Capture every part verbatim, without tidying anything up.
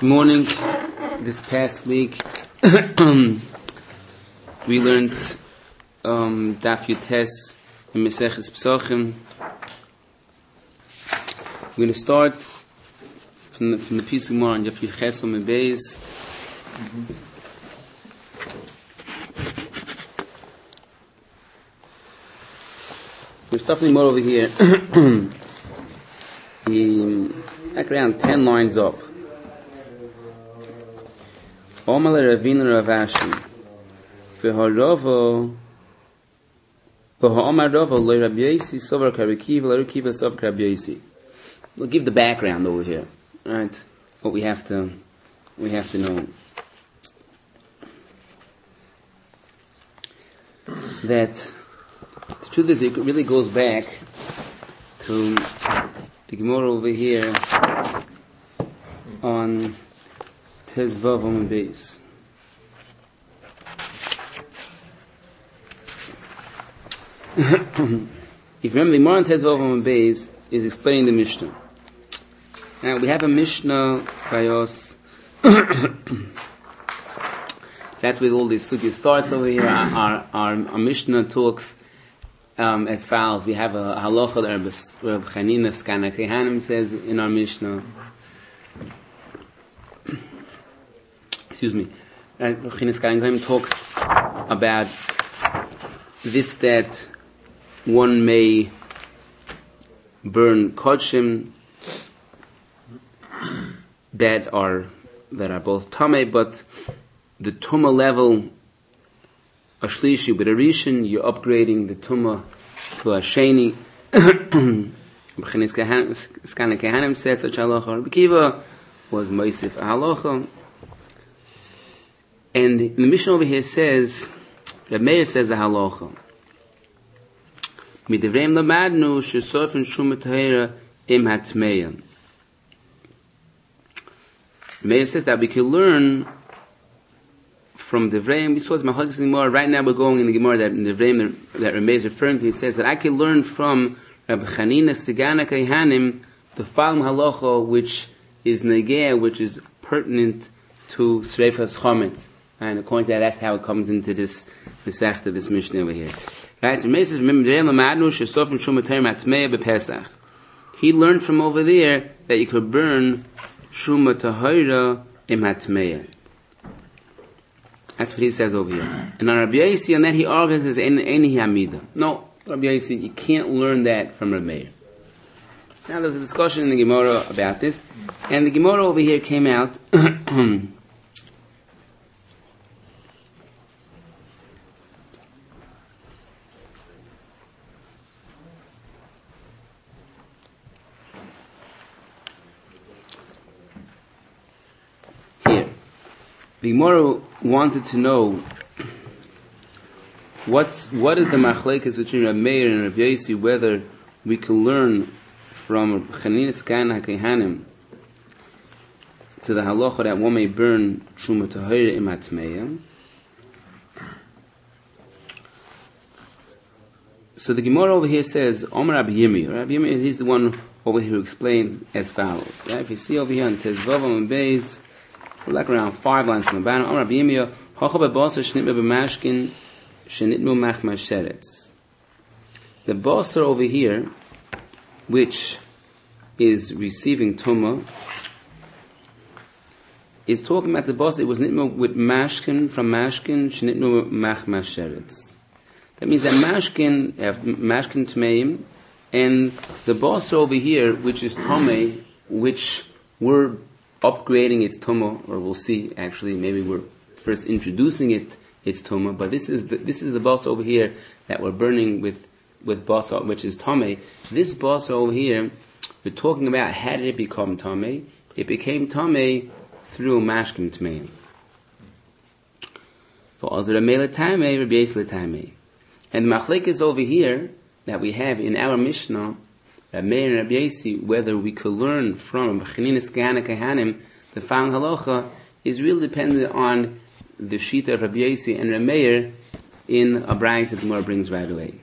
Morning. This past week we learned um, Daf Yutes in Maseches Pesachim. We're going to start from the, from the piece of more on Daf Yutes and Beis. We're stopping more over here. He, like around ten lines up. Omar Ravina Rav Ashi V'haravo V'ha'omar Ravo Lo Rabbi Yosi Sovar Rabbi Akiva Lo Rabbi Akiva Sovar Rabbi Yosi. We'll give the background over here, right? What we have to, we have to know. That the truth is, it really goes back to the Gemara over here on Tezvav Amud Beis. If you remember, the Gemara on Tezvav Amud Beis is explaining the Mishnah. Now we have a Mishnah by us. That's where all this sugya starts over here. Our, our, our Mishnah talks um, as follows. We have a halacha that Reb Chanina Skana Kehanim says in our Mishnah. Excuse me. Reb Chanina Skana Kehanim talks about this, that one may burn kodshim that are that are both tamei, but the tumah level a shlishi with a rishon, you're upgrading the tumah to a sheni. Skana Kehanim says such halacha. Rabbi Akiva was meisif a halacha, and the Mishnah over here says, Rabbi Meir says a halacha. Midivreim lamadnu shesofen shumat tahira im hatmeya. Meir says that we can learn from the Devreim. We saw the Machlokes in the Gemara. Right now we're going in the Gemara that in the Devreim that Rabbi is referring to. He says that I can learn from Rabbi Chanina Sigana Kehanim the following halacha, which is negea, which is pertinent to Sreifas Chometz. And according to that, that's how it comes into this Masechta, this Mishnah over here. Right? So Meir says, remember, he learned from over there that you could burn Shuma Tahira im Hatmeya. That's what he says over here. And on Rabbi Yosi, on that he argues as any Hamida. No, Rabbi Yosi, you can't learn that from Rabbi Meir. Now there's a discussion in the Gemara about this, and the Gemara over here came out The Gemara wanted to know what's what is the machlekes between Rabbi Meir and Rabbi Yosi, whether we can learn from Chanina Skana Kehanim to the halacha that one may burn Shuma Tahira im Hatmeya. So the Gemara over here says, Omar Rabbi Yirmiyah. Rabbi Yirmiyah, he's the one over here who explains as follows. Right? If you see over here on Tezvav Amud Beis, we're like around five lines from the bottom. Amar Rabbi Yirmiyah, Hacha b'basar shnitma b'mashkin shenitmu machmasheretz. The basar over here, which is receiving tumah, is talking about the basar. It was nitmu with mashkin from mashkin shenitmu machmasheretz. That means that mashkin have mashkin tmeim, and the basar over here, which is tamei, which were upgrading its tumah, or we'll see, actually, maybe we're first introducing it, its tumah, but this is the, this is the basar over here that we're burning with, with basar, which is tamei. This basar over here, we're talking about how did it become tamei? It became tamei through mashkim tmeim. For Azra Mele Tamei, Rabbi Yisle Tamei. And the machlekes over here that we have in our Mishnah, Rabbi Meir and Rabbi Yosi, whether we could learn from Chanina Skana Kehanim the following halacha, is really dependent on the shita of Rabbi Yosi and Rabbi Meir in a brayz that the Gemara brings right away.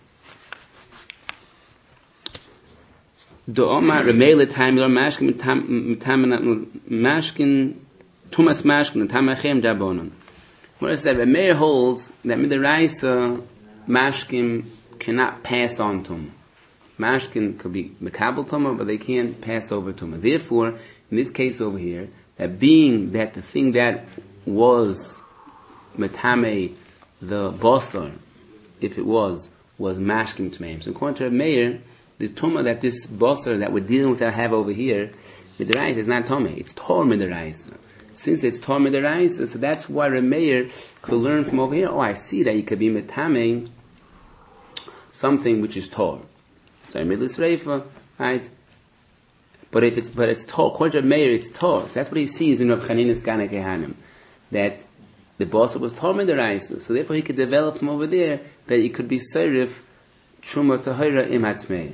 Do Omar Remele time your mashkin mashkin Tumas Mashkin and Tamachem Dabonon. What I said, Reb Meir holds that Midaraisa Mashkim cannot pass on Tumah. Mashkin could be Mekabel Tumah, but they can't pass over Tumah. Therefore, in this case over here, that being that the thing that was Metame, the Bosar, if it was, was Mashkim Tmeim. So according to Reb Meir, the Tumah that this Bosar that we're dealing with, I have over here, Midaraisa is not Tumah, it's Tor Midaraisa. Since it's Tor Midaraisa, so that's why Reb Meir could learn from over here, oh, I see that you could be Metame something which is Tor. So Midlis Reifa, right? But if it's, but it's Tor, according to Reb Meir, it's Tor. So that's what he sees in Reb Chanina's Gana Kehanim. That the boss was Tor Midaraisa. So therefore he could develop from over there that it could be Serif Truma Tahira Im Hatmei.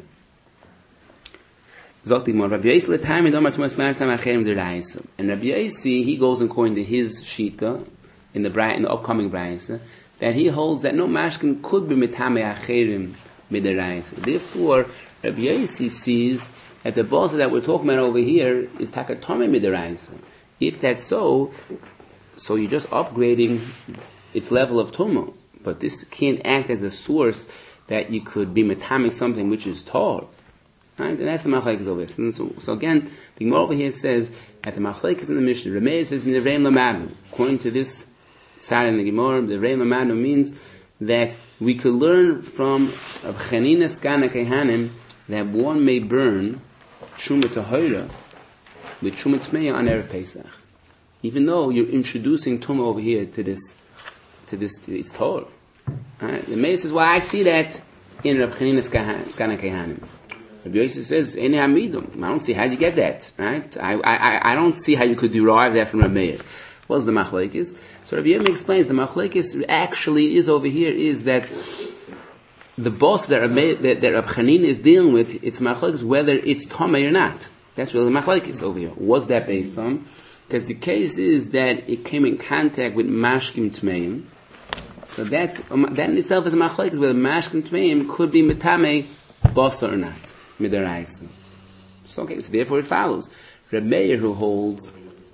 Zot Igmor, Rabbi Yosi l'taimid omar Tumas Mashkim Acherim D'Raisa. And Rabbi Yosi, he goes according to his Shita, in the in the upcoming Braisa, that he holds that no Mashkim could be Mitame Acherim Midaraisa. Therefore, Rabbi Yosi sees that the boss that we're talking about over here is Takatome Midaraisa. If that's so, so you're just upgrading its level of Tumah. But this can't act as a source that you could be Mitame something which is tall. Right? And that's the machlekes over here. So, so again, the Gemara over here says that the machlekes in the Mishnah, Rameir says Nereim Lamadu. According to this side in the Gemara, the Nereim Lamadu means that we could learn from Reb Chanina's Gana Kehanim that one may burn Truma Tahira with Truma Tmeya on Erev Pesach. Even though you're introducing Tumah over here to this, to this, to its Torah. Right? The Meir says, well, I see that in Reb Chanina's Gana Kehanim. Rabbi Yosi says, "Ene hamidum." I don't see how you get that, right? I, I, I don't see how you could derive that from Rabbi Meir. What's the machlekes? So Rabbi Yosi explains the machlekes actually is over here is that the boss that Rabbi, that, that Rabbi Chanina is dealing with, it's machlekes whether it's tomei or not. That's really the machlekes over here. What's that based on? Because the case is that it came in contact with mashkim tmeim. So that's that in itself is a machlekes whether mashkim tmeim could be metame boss or not. Midaraisa. So okay, so therefore it follows. Reb Meir who holds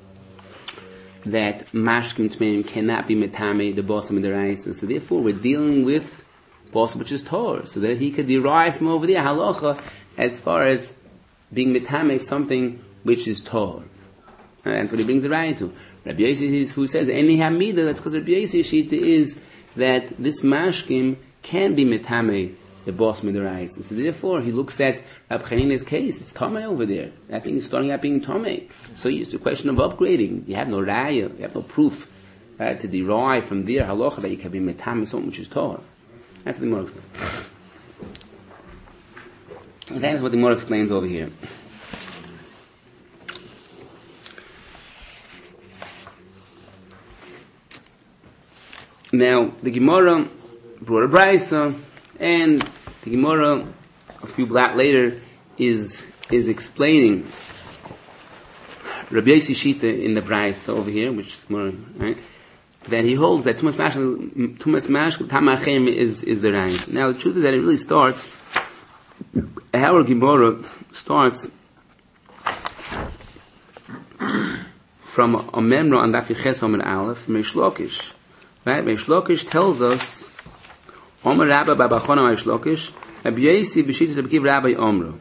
that mashkim tmeim cannot be metame the boss of midaraisa. So therefore we're dealing with boss which is Torah. So that he could derive from over there halacha as far as being metame something which is Torah. And that's what he brings the right to. Rabbi Yosi who says any hamida, that's because Rabbi Yosi shita is that this mashkim can be metame the boss midaraisa. So therefore, he looks at Reb Chanina's case. It's Tomei over there. That thing is starting out being Tomei. So it's the question of upgrading. You have no raya, you have no proof uh, to derive from there halacha that you can be metame something which is Torah. That's what the Gemara explains. And that is what the Gemara explains over here. Now, the Gemara brought a brisa. And the Gemara, a few blocks later, is is explaining Rabbi Yosi Shita in the Brayso over here, which is more right, that he holds that Tumas Mashkim, Tumas Mashkim Tamachem is is the rank. Now the truth is that it really starts. Our Gemara starts from a memra on Daf Ches Amud Aleph, Reish Lakish. Right, Reish Lakish tells us. Omer Rabba Baba Chona Reish Lakish, Rabbi Yosi b'shitas Rabbi Kiva Rabbi Omro.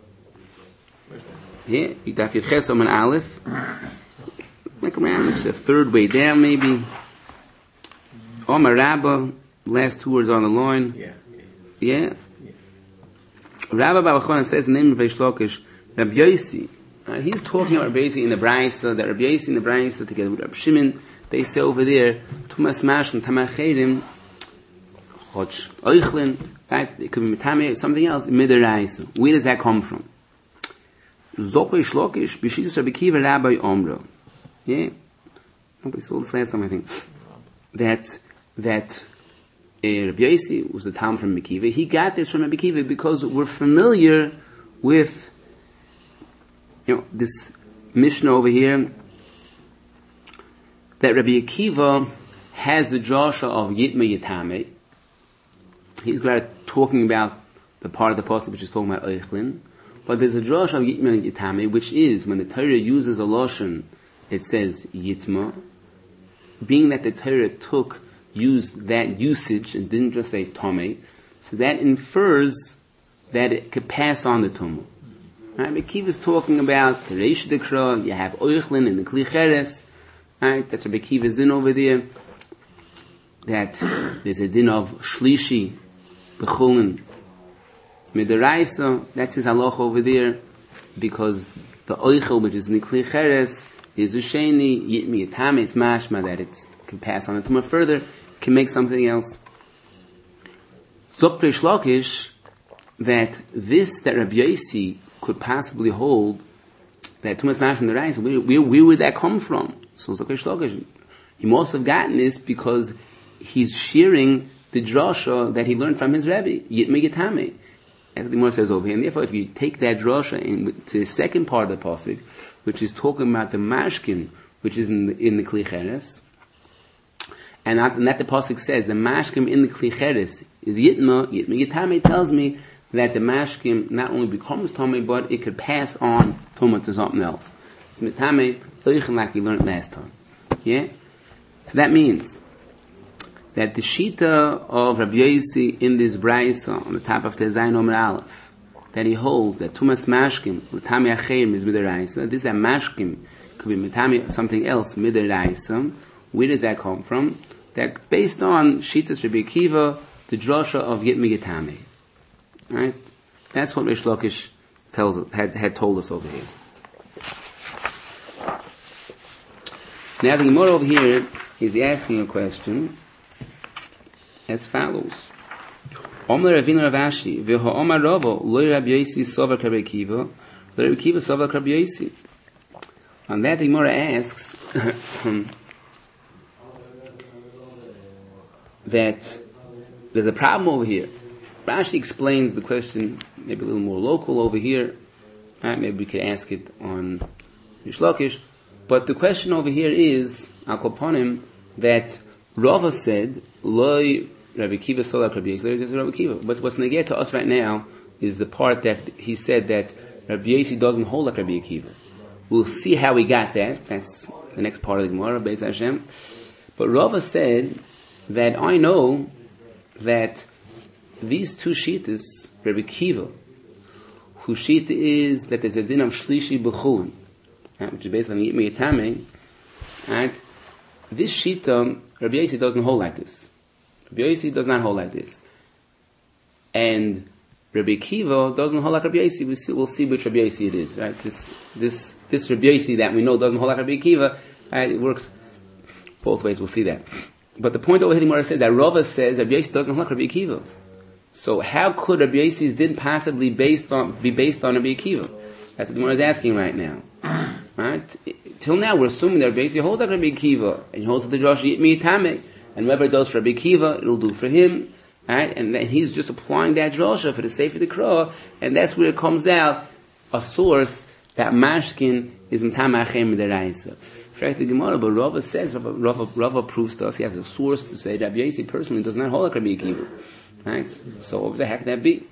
Here, you Daf Ches Amud Aleph. Like around, it's the third way down, maybe. Omer Rabba, last two words on the line. Yeah. Yeah. yeah. Rabba Baba Chona says in the name of Reish Lakish, Rabbi Yosi. Uh, he's talking about Rabbi Yosi in the Brayso, that Rabbi Yosi in the Brayso together with Rabbi Shimon, they say over there, Tumas Mashkim Tamacherim. Chodsh Oichlin, right? It could be Mitame, something else, Midaraisa. Where does that come from? Zok Reish Lakish, B'shitas Rabbi Kiva Rabbi Omro. Yeah? Nobody saw this last time, I think. That, that, uh, Rabbi Yosi was a Talmud from Rabbi Kiva. He got this from Rabbi Kiva because we're familiar with, you know, this Mishnah over here, that Rabbi Akiva has the Joshua of Yitma Yitame. He's talking about the part of the passage which is talking about Eichlin. But there's a Josh of Yitma Yitame, which is when the Torah uses a Lashon it says Yitma, being that the Torah took, used that usage and didn't just say Tomei, so that infers that it could pass on the Tumah. Right? Bekiva is talking about the Reish Dekra, you have Oichlin and the Kli Cheres, right? That's what Bekiva is in over there. That there's a din of Shlishi, Bechulin, Midaraisa, that's his halach over there, because the Oichel, which is Nikli Cheres, is Usheni, Yitmi Yitame, it's mashma, that it can pass on the Tumah further, can make something else. Zok Reish Lakish, that this, that Rabbi Yossi could possibly hold, that Tumas Mashma the Reis, where, where, where would that come from? So Zok Reish Lakish, he must have gotten this because he's sharing the drasha that he learned from his Rebbe, Yitmi Yitame. As the Gemara says over here, and therefore if you take that drasha in, to the second part of the pasuk, which is talking about the mashkin, which is in the, in the Kli Cheres, and that, and that the pasuk says the mashkim in the Kli Cheres is Yitma, Yitma Yitame, tells me that the mashkim not only becomes Tomei, but it could pass on Tumah to something else. It's Mitame, like we learned last time. Yeah? So that means that the Shita of Rabbi Yossi in this Braisa on the top of the Zayin Omer Aleph, that he holds that Tumas Mashkim, Mitame Acheim is Midaraisa, this is that Mashkim could be Mitame something else, Midaraisa. Where does that come from? That based on Shitas Rabbi Akiva, the drasha of Yitmi Yitame. Right? That's what Reish Lakish tells had had told us over here. Now the Gemara over here is asking a question as follows: Omar Ravina Ravashi v'ha Omar Ravo lo Rabbi Yossi Sovar Rabbi Akiva lo Rabbi Akiva Sovar Rabbi Yossi. On that the Gemara asks that there's a problem over here. Rashi explains the question maybe a little more local over here. Right? Maybe we could ask it on Reish Lakish. But the question over here is, Al Koponim, that Rava said, Loi Rabbi Akiva Solak Rabbi Yossi, Rabbi Akiva. What's, what's negate to us right now is the part that he said that Rabbi Yossi doesn't hold like Rabbi Akiva. We'll see how we got that. That's the next part of the Gemara, Beis Hashem. But Rava said that I know that these two shitas, Rabbi Akiva, whose shita is that there's a din of shlishi b'chulin, right, which is based on Yitmi Yitame, right? This shita, Rabbi Yossi doesn't hold like this. Rabbi Yossi does not hold like this. And Rabbi Akiva doesn't hold like Rabbi Yossi. We'll see, we'll see which Rabbi Yossi it is, right? This, this, this Rabbi Yossi that we know doesn't hold like Rabbi Akiva, right? It works both ways, we'll see that. But the point over here, Gemara said that Rava says Rabbi Yossi doesn't hold like Rabbi Akiva. So how could Rabbi Yossi's din possibly based on, be based on Rabbi Akiva? That's what the Gemara is asking right now. Right? Till now we're assuming that Rabbi Yossi holds like Rabbi Akiva, and he holds the Rosh Yitmi Yitame, and whoever does for Rabbi Akiva, it'll do for him. Right? And then he's just applying that drasha for the sake of the Krah, and that's where it comes out, a source that mashkin is Mitame Achem Midaraisa. Correct the Gemara, but Rava says, Rava, Rava, Rava proves to us, he has a source to say that Rabbi Yossi personally does not hold like Rabbi Akiva. Right? So what the heck that be?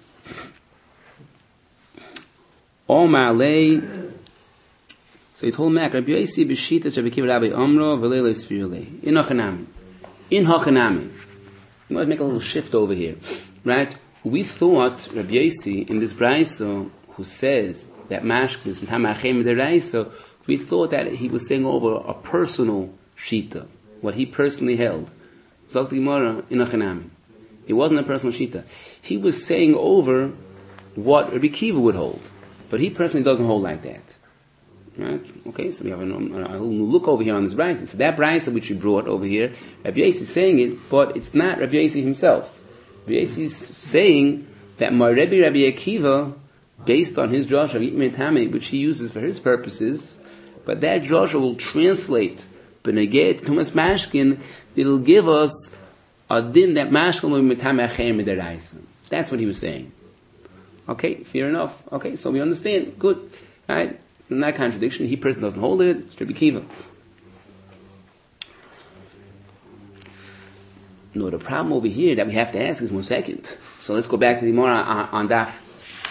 Omar lei. So he told Mac, Rabbi Yossi b'shita Rabbi Akiva Rabbi Amro v'leilei svirlei. In hachanami. In hachanami. We might make a little shift over here. Right? We thought Rabbi Yossi in this brayso who says that mashk is Mitame Deraisa, we thought that he was saying over a personal shita, what he personally held. Zok the Gemara in hachanami. It wasn't a personal shita. He was saying over what Rabbi Akiva would hold. But he personally doesn't hold like that. Right? Okay, so we have a, a, a little look over here on this brayso. So that brayso which we brought over here, Rabbi Yossi is saying it, but it's not Rabbi Yossi himself. Rabbi Yossi is saying that my Rebbe Rabbi Akiva, based on his drasha of Yitmi Yitame, which he uses for his purposes, but that drasha will translate B'neged Tumas Mashkin, it'll give us a din that mashkin will be Mitame Achem Midaraisa. That's what he was saying. Okay, fair enough. Okay, so we understand. Good. Right? It's not a contradiction. He person doesn't hold it. It's Rabbi Akiva. No, the problem over here that we have to ask is one second. So let's go back to the Gemara on, on Daf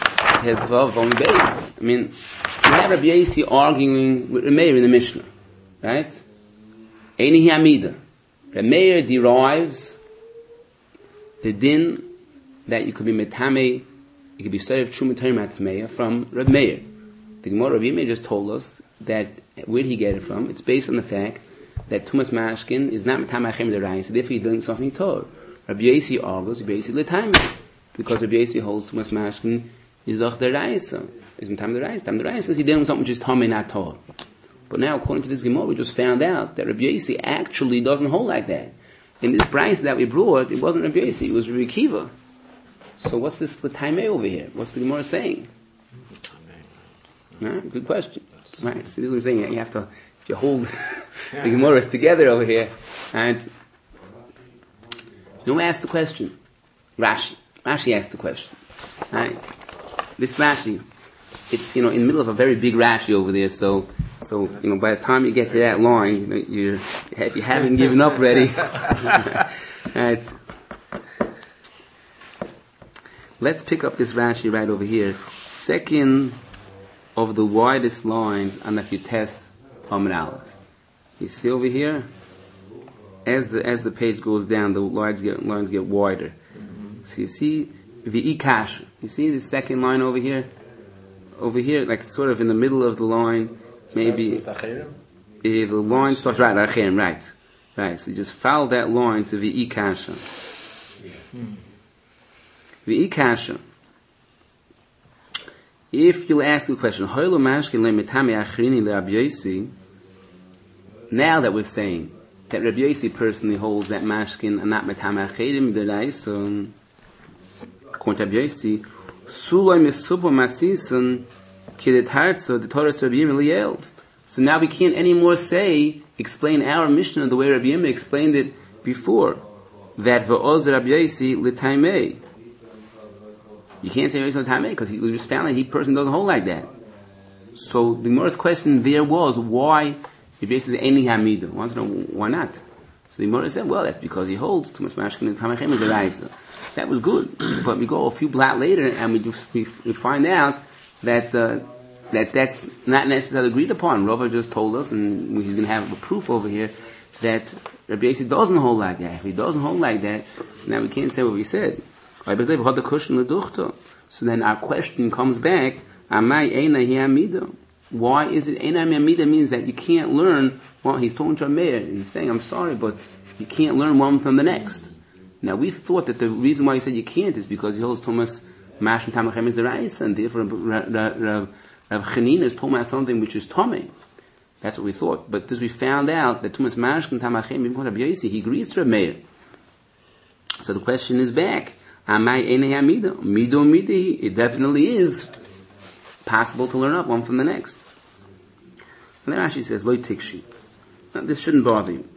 Hezvav on base. I mean, we have Rabbi Yossi arguing with Meir in the Mishnah. right? Eini Hamida. Reb Meir derives the din that you could be metame, you could be studied of true matame from Reb Meir. The Gemara Reb Meir just told us that where did he get it from? It's based on the fact that Tumas Mashkin is not metame achem derayin, so therefore he's doing something Torah. Rabbi Yosi argues, Rabbi Yosi letime, because Rabbi Yosi holds Tumas Mashkin is doch derayin, is metame derayin. Metame derayin says he's doing something which is Tomei, not Torah. But now, according to this Gemara, we just found out that Rabbi Yosi actually doesn't hold like that. In this price that we brought, it wasn't Rabbi Yosi, it was Rabbi Akiva. So what's this L'taimei over here? What's the Gemara saying? Right? Good question. Right? So this is what I'm saying. You have to, if you hold the Gemaras together over here, and you know who asked the question? Rashi. Rashi asked the question. Right? This Rashi, it's, you know, in the middle of a very big Rashi over there, so So, you know, by the time you get to that line, you know, you're, if you haven't given up already. Right. Let's pick up this Rashi right over here. Second of the widest lines on the Yutes Amud Aleph. You see over here? As the as the page goes down, the lines get lines get wider. So you see V'ikash. You see the second line over here? Over here, like sort of in the middle of the line. Maybe uh, the line starts right, right, right, right. So you just follow that line to the ikasha. The ikasha. If you'll ask the question, now that we're saying that Rabbi Yosi personally holds that mashkin and not metame achirim deraisa, according to Rabbi Yosi, sulay mesubo masisan. So now we can't anymore say, explain our Mishnah the way Rabbi Yirmiyah explained it before, that v'oz Rabbi Yosi l'taimei. You can't say Rabbi Yosi l'taimei because we just found that he person doesn't hold like that. So the Gemara's question there was, why Rabbi Yosi is Eini Hamida? I want to know why not. So the Gemara said, well, that's because he holds too much mashkin and tamachem is a raisa. That was good, but we go a few blot later and we just we, we find out that uh, that that's not necessarily agreed upon. Rava just told us, and he's going to have a proof over here, that Rabbi Yosi doesn't hold like that. If he doesn't hold like that, so now we can't say what we said. So then our question comes back, why is it Eina Hamida means that you can't learn, well, he's talking to a mayor, he's saying, I'm sorry, but you can't learn one from the next. Now we thought that the reason why he said you can't is because he holds Thomas Mash and Tamachem is the Rais, and therefore Rav Chanina is talking about something which is Tomei. That's what we thought. But as we found out that Thomas Mash and Tamachem, even Rabbi Yosi, he agrees to Rav Meir. So the question is back. Amai Eini Hamida. Mido Midi. It definitely is possible to learn up one from the next. And then Rashi says, Loi Tikshi. Now, this shouldn't bother you.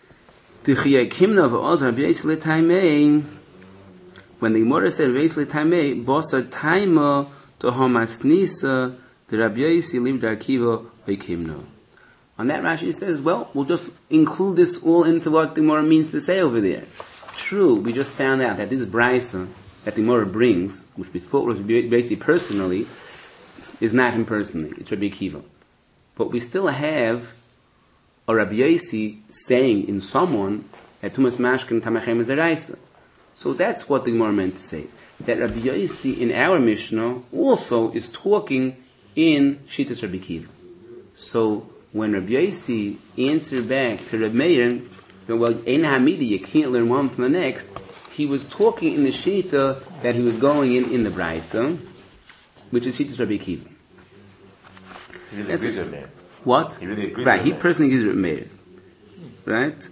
When the Gemara said Reis L'Tamei, Bosa Taima to Hamasnisa, the Rabbi Yosi lived Akiva Oikimno. On that Rashi says, well, we'll just include this all into what the Gemara means to say over there. True, we just found out that this Braisa that the Gemara brings, which we thought was basically personally, is not him personally, it's Rabbi Akiva. But we still have a Rabbi Yosi saying in someone that Tumas Mashkin Tamachem is a Raisa. So that's what the Gemara meant to say. That Rabbi Yosi in our Mishnah also is talking in Shittas Rabbi Akiva. So when Rabbi Yosi answered back to Rabbi Meir, well, Eina Hamida, you can't learn one from the next, he was talking in the Shita that he was going in in the Braisa, which is Shittas Rabbi Akiva. He really agrees with Meir. What? He really agrees right, with he Meir. personally agrees with Meir. Right?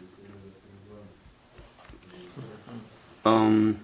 Um,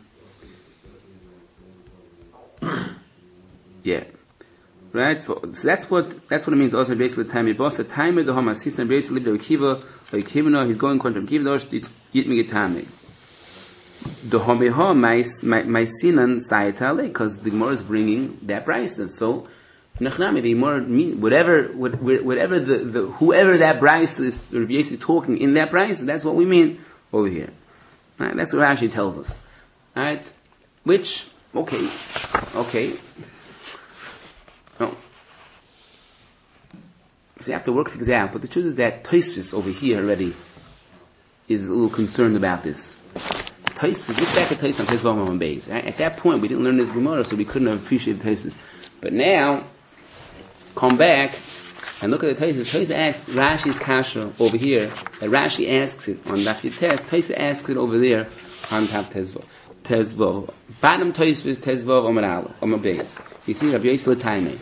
yeah, right. So that's what that's what it means. Also, basically, time it was a time the Hama system basically the Kiva, like Kiva, he's going contra Kiva. Those yit me getame. The Hameha my my sinan saitale because the Gemara is bringing that price. So, nachnami the Gemara mean whatever whatever the, the whoever that price is basically talking in that price. That's what we mean over here. Right? That's what Rashi tells us. Right? Which, okay, okay. No. So you have to work things out. But the truth is that Tosfos over here already is a little concerned about this. Tosfos, look back at Tosfos on Tosfos on Beis. Right? At that point, we didn't learn this Gemara, so we couldn't have appreciated Tosfos. But now, come back and look at the Tosfos. Tosfos asked Rashi's kasha over here. And Rashi asks it on Daf Yutes. Tosfos asks it over there on top Tezvov. Tezvov. Bottom Tosfos Tezvov Omer Aleph Omer Beis. You see Rabbi Yosef L'Taimei.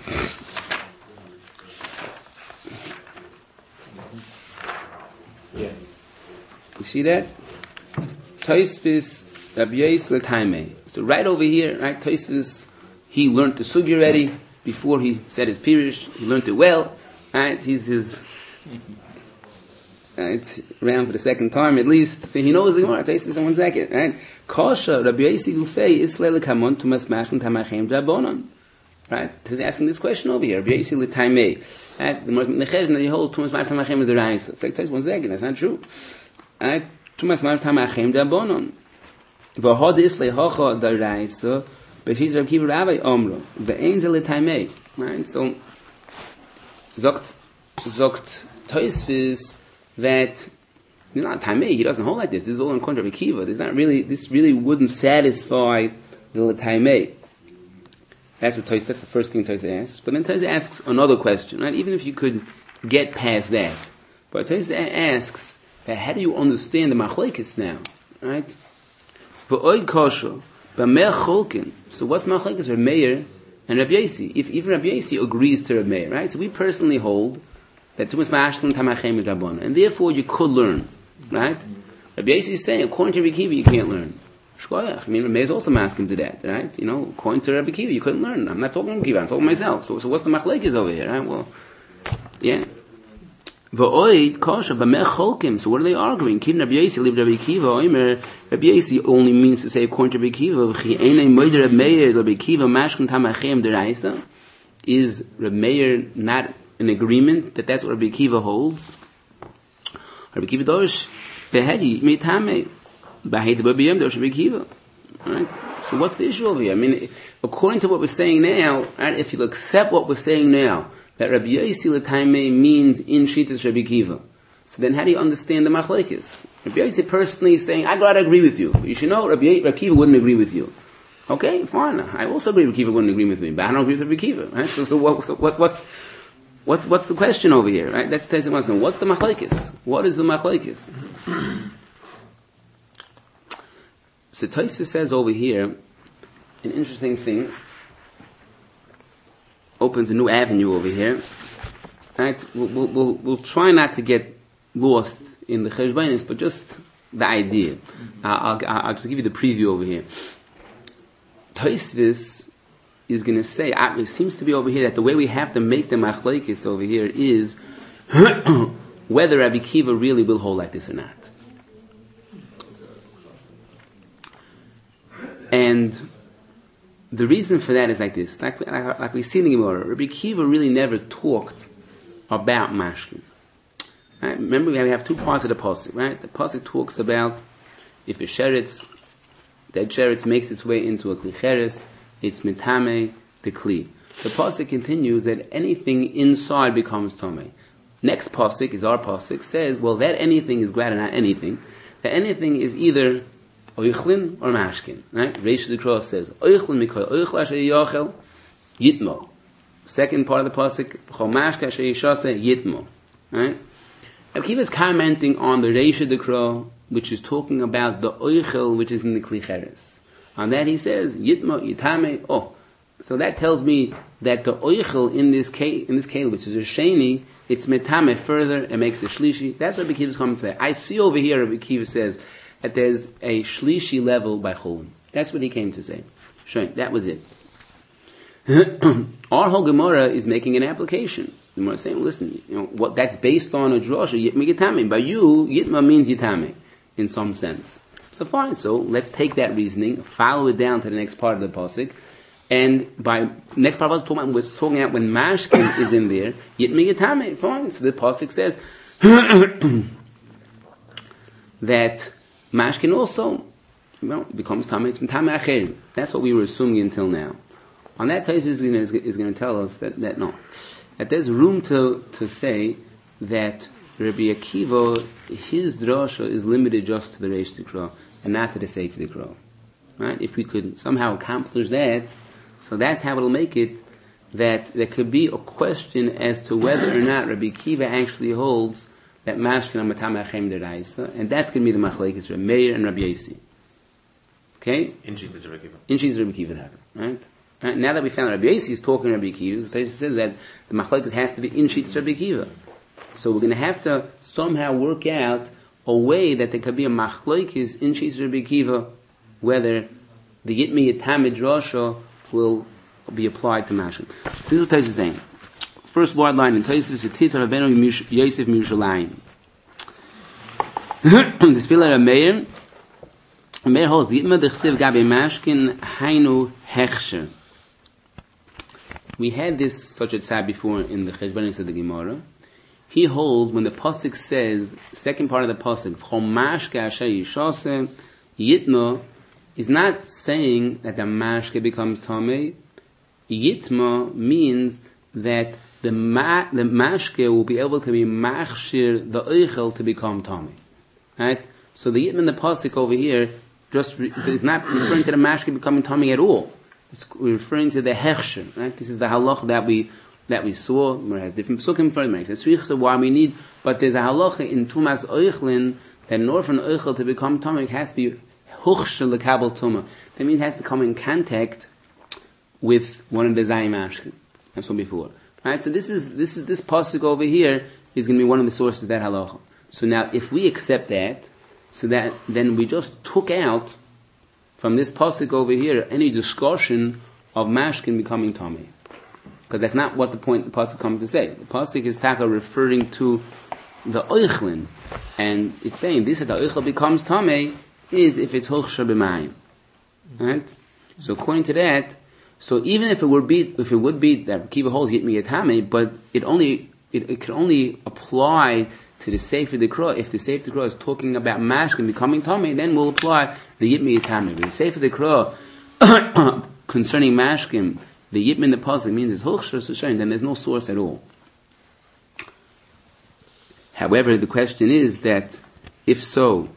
Yeah. You see that? Tosfos Rabbi Yosef L'Taimei. So right over here, right? Tosfos, he learned the sugi already before he said his pirush. He learned it well. Right? He's his. Uh, it's around for the second time at least. So he knows the Gemara. Tosfos in one second, right? Kasha Rabbi Yosef Gufei Islele Kamon Tumas Mashkin Tamachem Drabonon. Right? He's asking this question over here. Rabbi Yosef L'Taimei. Right? The Nechesh that you hold Tumas Mashkin Tamachem is the Raisa. Frank says one second. That's not true. Right? Tumas Mashkin Tamachem Drabonon. V'hod Islele Hacha the Raisa. But he's Rabbi Kiva Rabbi Omro. Ve'ein Ze L'Taimei. Right? So Zogt Zogt Tosfos that you know, Tamei, he doesn't hold like this. This is all in contra of Akiva. There's not really, this really wouldn't satisfy the Tamei. That's what Tosfos, that's the first thing Tosfos asks. But then Tosfos asks another question, right? Even if you could get past that. But Tosfos asks that how do you understand the machlekes now? Right? V'oid kosher, b'meh cholkin. So what's machlekes? Rabbi Meir and Rabbi Yossi. If even Rabbi Yossi agrees to Rabbi Meir, right? So we personally hold that Tumas Mashkin Tamachem is Rabbanon. And therefore you could learn. Right? Rabbi Yossi is saying, according to Rabbi Kiva, you can't learn. Shkoyach. I mean, Rabbi Meir is also asking to that, right? You know, according to Rabbi Kiva, you couldn't learn. I'm not talking Rabbi Kiva, I'm talking myself. So, so what's the machlekes over here, right? Well, yeah. V'oid kasha b'meh cholkim. So what are they arguing? Kin Rabbi Yossi live Rabbi Kiva. Oimer Rabbi Yossi only means to say according to Rabbi Kiva. V'chi einay moeder Rabbi Meir Rabbi Kiva Mashkin Tamachem deraisa. Is Rabbi Meir not in agreement that that's what Rabbi Kiva holds? Rabbi Kiva dosh behedi mitame behedi b'biyam dosh Rabbi Kiva. Right? So what's the issue over here? I mean, according to what we're saying now, right, if you'll accept what we're saying now, that Rabbi Yossi L'Taimei means in Shittas Rabbi Kiva, so then how do you understand the machlekes? Rabbi Yossi personally is saying, I gotta agree with you. But you should know, Rabbi, Rabbi Kiva wouldn't agree with you. Okay, fine. I also agree Rabbi Kiva wouldn't agree with me, but I don't agree with Rabbi Kiva. Right? So, so, what, so what, what's What's what's the question over here, right? That's Tosfos wants to know. What's the machlekes? What is the machlekes? So Tosfos says over here, an interesting thing, opens a new avenue over here. Right? We'll, we'll, we'll, we'll try not to get lost in the cheshbonis, but just the idea. I'll, I'll, I'll just give you the preview over here. Tosfos is going to say, it seems to be over here that the way we have to make the machlekes over here is whether Rabbi Kiva really will hold like this or not. And the reason for that is like this. Like, like, like we see in the Gemara, Rabbi Kiva really never talked about mashkin. Right? Remember, we have, we have two parts of the pasuk, right? The pasuk talks about if a sheretz, that sheretz makes its way into a klicheres, it's mitame the kli. The pasuk continues that anything inside becomes tome. Next pasuk is our pasuk says, well, that anything is glad and not anything. That anything is either oichlin or mashkin. Right? Reish the cross says oichlin mikol oichla sheyachel yitmo. Second part of the pasuk chol mashka sheyishase yitmo. Right? Rabbi Kiva is commenting on the Reish the cross, which is talking about the oichel which is in the klicheres. On that he says, Yitma, Yitame, oh. So that tells me that the oichel in this case, in this case, which is a sheni, it's metame further, it makes a shlishi. That's what Rabbi Kiva is coming to say. I see over here, Rabbi Kiva says, that there's a shlishi level by chulin. That's what he came to say. Sure, that was it. Our whole Gemara is making an application. The Gemara is saying, listen, you know, what that's based on a drasha, Yitma Yitame. By you, Yitma means Yitame, in some sense. So fine, so let's take that reasoning, follow it down to the next part of the pasuk, and by next part of the pasuk, we're talking about when mashkin is in there, yitmi yitame, fine. So the pasuk says that mashkin also, well, becomes tame, it's tame acherim. That's what we were assuming until now. On that Tosfos is going to tell us that, that no. that there's room to, to say that Rabbi Akiva, his drasha is limited just to the Reish Tikra and not to the Sefer Tikra. Right? If we could somehow accomplish that, so that's how it'll make it that there could be a question as to whether or not Rabbi Akiva actually holds that mashkin on matam achem deraisa, and that's going to be the machlekes Rabbi Meir and Rabbi Yossi. Okay? In Shittas Rabbi Akiva. In Shittas Rabbi Akiva, right? Right? Now that we found Rabbi Yossi is talking Rabbi Akiva, the Tosfos says that the machlekes has to be in Shittas Rabbi Akiva. So we're going to have to somehow work out a way that there could be a machlekes in Shittas Rabbi Akiva, whether the Yitmi Yitamid Drasha will be applied to mashkin. So this is what Tosfos is saying. First word line in Tosfos is Titz Rabbeinu Yosef Mirushalayim. The Spiller of Meir, Meir holds the Yitma Dechsev Gabi Mashkin Hainu Hechsher. We had this such a tzad before in the Cheshbonis of the Gemara. He holds when the pasuk says, second part of the pasuk, Chom Mashke Asher Yishase Yitma, is not saying that the mashke becomes tamei. Yitma means that the ma- the mashke will be able to be machshir the eichel to become tamei. Right? So the yitma in the pasuk over here just re- is not referring to the mashke becoming tamei at all. It's referring to the hechsher. Right? This is the halach that we that we saw. It has different psukim for it. It's riches of why we need, but there's a halacha in tumas eichlin that in order for an eichel to become tamei, it has to be huchshel lekabel tuma. That means it has to come in contact with one of the zayim ashkin. That's what before. Right? So this is this is this pasuk over here is going to be one of the sources of that halacha. So now, if we accept that, so that then we just took out from this pasuk over here any discussion of mashkin becoming tamei, because that's not what the point the pasuk comes to say. The pasuk is taka referring to the oichlin, and it's saying this that the oichel becomes tamei is if it's huchsher b'mayim. Right? So according to that, so even if it would be, if it would be that Kiva holds Yitmi Yatame, but it only, it, it can only apply to the Sefer Dekra. If the Sefer Dekra is talking about mashkin becoming Tame, then we'll apply the Yitmi Yatame. But the Sefer Dekra concerning mashkin, the Yitmi in the pasuk means it's huchsher, so then there's no source at all. However, the question is that, if so,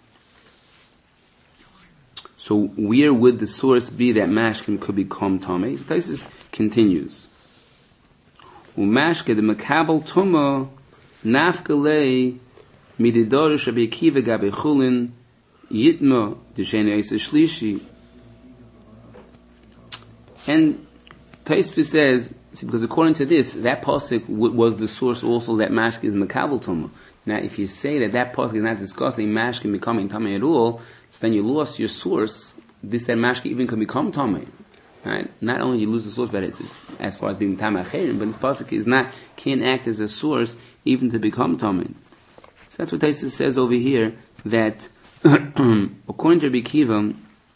so where would the source be that mashkin could become tamei? So Tosfos continues. Umashke the makabel tuma nafkalei mididorish Rabbi Akiva gabe chulin yitma d'sheni eisa shlishi. And Tosfos says, see, because according to this, that pasuk w- was the source also that mashke is makabel tuma. Now, if you say that that pasuk is not discussing mashkin becoming tamei at all, so then you lost your source. This that mashke even can become tamei, right? Not only you lose the source, but it's as far as being tamei acherim, but this pasuk is not can act as a source even to become tamei. So that's what Tosfos says over here, that according to Rabbi Akiva,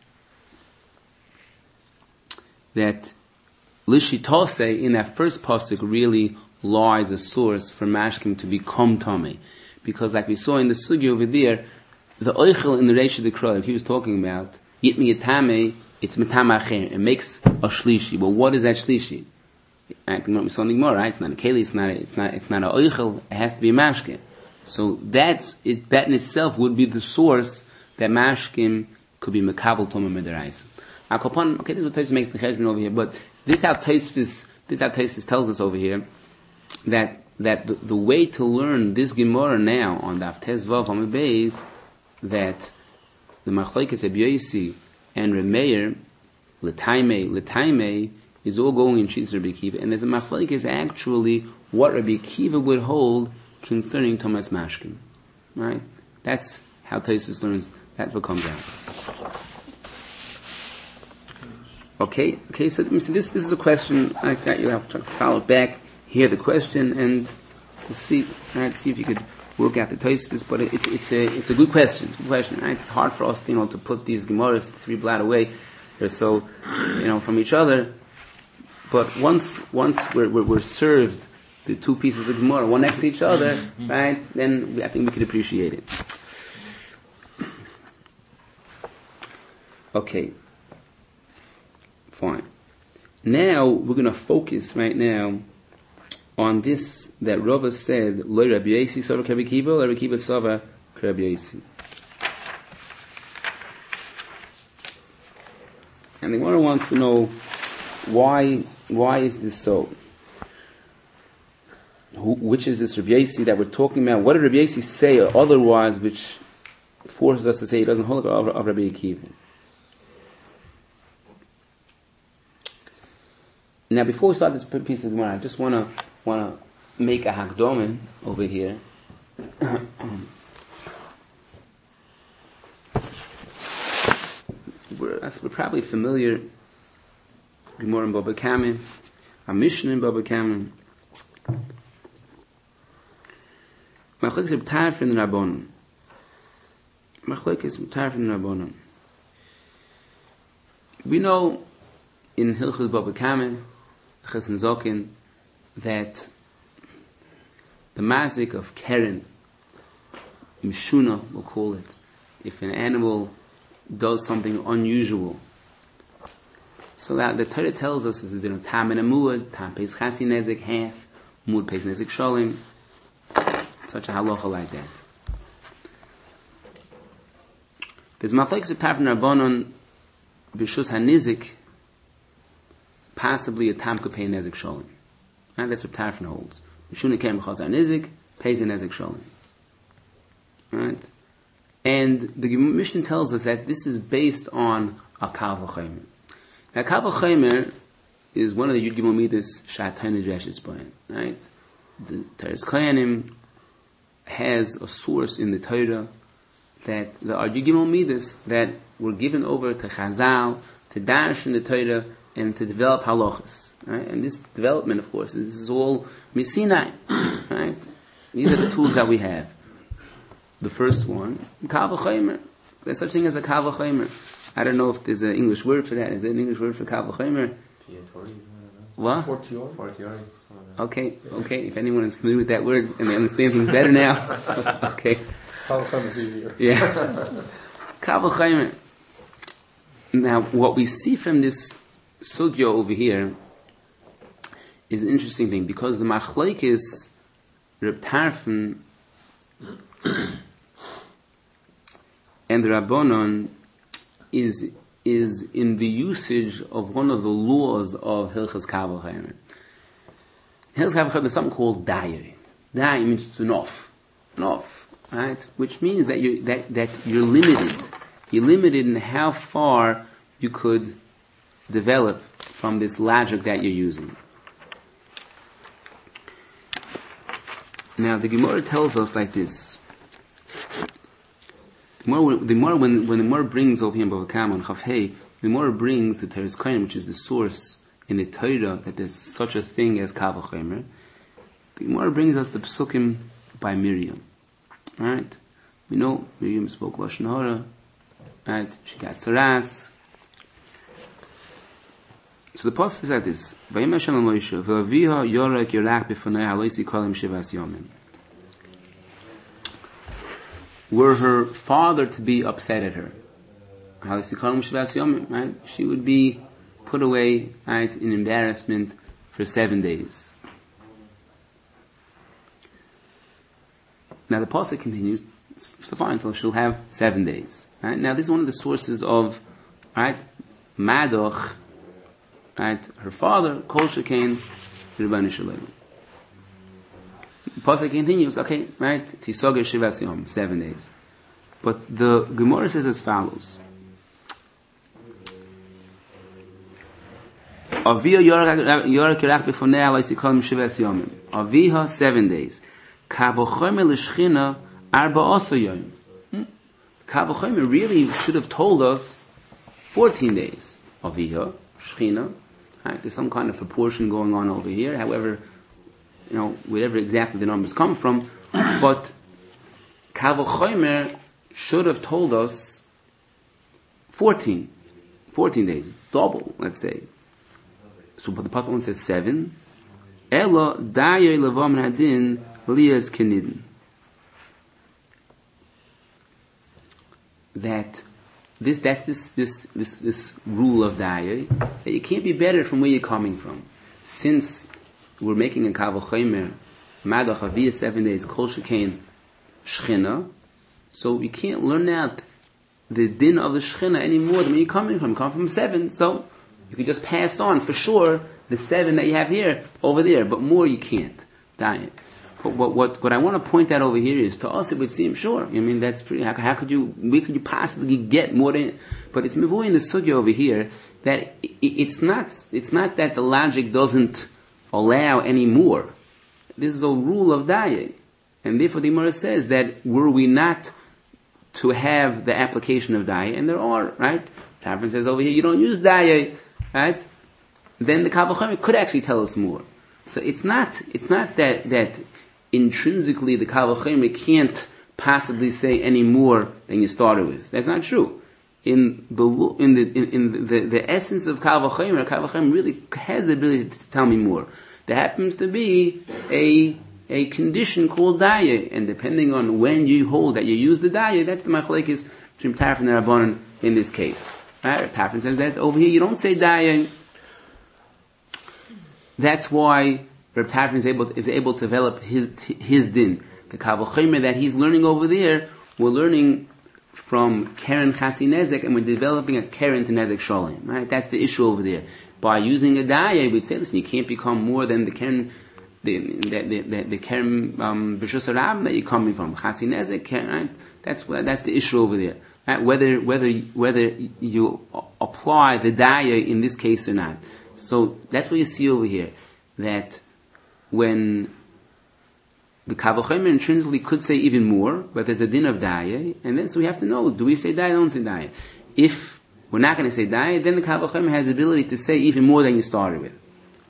that lishitose in that first pasuk really lies a source for mashkim to become tamei, because like we saw in the sugi over there, the oichel in the Reish of the Krov, he was talking about, Yitmi Yatame, it's Matama Acher, it makes a shlishi. Well, what is that shlishi? Right? We saw in the Gemara, right? It's not a keli, it's not a, it's not, it's not a oichel, it has to be a mashkin. So that's, it, that in itself would be the source that mashkin could be makabel toma mederaisa. Okay, this is what Tosfos makes the cheshbon over here, but this how Tosfos, this how Tosfos tells us over here, that, that the, the way to learn this Gemara now on the Daf Vav Amud Beis, that the machlekes Rabbi Yossi and Rabbi Meir, l'taimei, l'taimei, is all going in Shittas Rabbi Akiva, and there's a machlekes actually what Rabbi Akiva would hold concerning Thomas Mashkin. Right? That's how Tosfos learns. That's what comes out. Okay, okay. So, so this this is a question like that. You have to follow back, hear the question, and we'll see. Right? See if you could work out the Tosfos, but it, it, it's a it's a good question. It's a good question, right? It's hard for us, you know, to put these Gemaras three blot away. They're so, you know, from each other. But once once we're we're, we're served the two pieces of Gemara, one next to each other, right? Then we, I think we could appreciate it. Okay, fine. Now we're going to focus right now on this that Rava said, Lo Rabbi Yosi Sava Rabbi Akiva, Lo Rabbi Akiva Sava Rabbi Yosi. And the Gemara wants to know why why is this so? Who, which is this Rabbi Yosi that we're talking about? What did Rabbi Yosi say otherwise which forces us to say he doesn't hold of, of Rabbi Akiva? Now, before we start this piece of Gemara, I just want to want to make a hakdomen over here. we're, we're probably familiar. Gemara in Baba Kama, a Mishnah in Baba Kama. Machlokes Reb Tarfon and Rabbanon. Machlokes Reb Tarfon and Rabbanon. We know in Hilchos Baba Kama, Chesed Zokin, that the mazik of Keren, Mishuna, we'll call it, if an animal does something unusual, so that the Torah tells us that there's no tam and a muad, tam pays chatzi nezik, half, muad pays nezik sholim, such a halacha like that. There's machlokes of Tarfon Rabbanon, b'shus hanizik, possibly a tam could pay a nezik sholim. Right? That's what Tarfon holds. Mishuna kem b'chaz hanizik, pays a nezik sholim. Right? And the Mishnah tells us that this is based on a kal v'chomer. Now, kal v'chomer is one of the Yud Gimel Midas Shatayna Dreshes Bayan. Right? The Teres Koyanim has a source in the Torah that there are Yud Gimel Midas that were given over to Chazal to dash in the Torah and to develop halachas. Right? And this development, of course, this is all Misinai. Right? These are the tools that we have. The first one, kal v'chomer. There's such thing as a kal v'chomer. I don't know if there's an English word for that. Is there an English word for kal v'chomer? What? Fortiori. Okay, okay. If anyone is familiar with that word and they understand things better now, okay. Kal v'chomer is easier. Yeah. Kal v'chomer. Now, what we see from this sugya over here is an interesting thing, because the machlokes Reb Tarfon and the Rabbanon is is in the usage of one of the laws of Hilchas Kal v'chomer. Hilchas Kal v'chomer is something called dayai. Dayai means to nof, nof, right? Which means that you that that you're limited. You're limited in how far you could develop from this logic that you're using. Now, the Gemara tells us like this. The more, the more when, when the Gemara brings over here in Bava Kama and Chafhei, the Gemara brings the Teres Koyanim, which is the source in the Torah that there's such a thing as kal v'chomer. The Gemara brings us the Psukim by Miriam. Right? We know Miriam spoke Lashon Hara. Right? She got Saras. So the pasuk is like this: Vayim Hashem el Moshe, v'aviha yorek yorach b'fanei haloisi kolim shivas yomim. Were her father to be upset at her, haloisi kolim shivas yomim, right? She would be put away, right, in embarrassment for seven days. Now the pasuk continues, so fine, so she'll have seven days. Right? Now this is one of the sources of, right, Madoch. Right, her father, Kol Shekain, Ribbanu Shalom. The pasuk continues, okay, right, Tisoger Shivas Yom, seven days. But the Gemara says as follows: Aviha Yorak Yerach B'Fonei Alei Sikolim Shivas Yomim. Aviha, seven days. Kal v'chomer l'Shechina Arba Oso Yom. Kal v'chomer really should have told us fourteen days. Aviha, Shechina. Right? There's some kind of proportion going on over here. However, you know, wherever exactly the numbers come from, but Kal v'chomer should have told us fourteen, fourteen days, double, let's say. So, but the pasuk one says seven. Elo dayei levam hadin liyas kenidin. That. This, that's this, this, this, this rule of dayai, that you can't be better from where you're coming from. Since we're making a Kavul Chaymer, Madach Aviyah seven days, Kol Shekain Shechina, so you can't learn out the din of the Shechina any more than where you're coming from. You come from seven, so you can just pass on, for sure, the seven that you have here, over there, but more you can't. Diet. But what, what, what I want to point out over here is, to us it would seem, sure, I mean, that's pretty, how, how could you, where could you possibly get more than, but it's Mivui in the Sugya over here, that it, it's not, it's not that the logic doesn't allow any more. This is a rule of Daya. And therefore the Gemara says that were we not to have the application of Daya, and there are, right? Tarfon says over here, you don't use Daya, right? Then the Kavul Chaymer could actually tell us more. So it's not, it's not that, that intrinsically the Kavul Chaymer can't possibly say any more than you started with. That's not true. In the, in the, in, in the, the essence of Kavul Chaymer, Kavul Chaymer really has the ability to tell me more. There happens to be a, a condition called Daya, and depending on when you hold that you use the Daya, that's the Machlekes between Tarfon and Rabbanan in this case. Right? Tarfon says that over here you don't say Daya. That's why Reb Tarfon is able to, is able to develop his his din. The Kavul Chaymer that he's learning over there, we're learning from Keren Chatzi Nezek, and we're developing a Keren to Nezek Sholem. Right? That's the issue over there. By using a Daya, we'd say, listen, you can't become more than the Keren, the the the, the, the Keren um, B'Shus Harab that you're coming from. Chatzi Nezek, Keren, right? That's that's the issue over there. Right? Whether whether whether you apply the Daya in this case or not. So that's what you see over here, that when the Kavul Chaymer intrinsically could say even more, but there's a din of Daya, and then so we have to know, do we say Daya or don't say Daya? If we're not going to say Daya, then the Kavul Chaymer has the ability to say even more than you started with.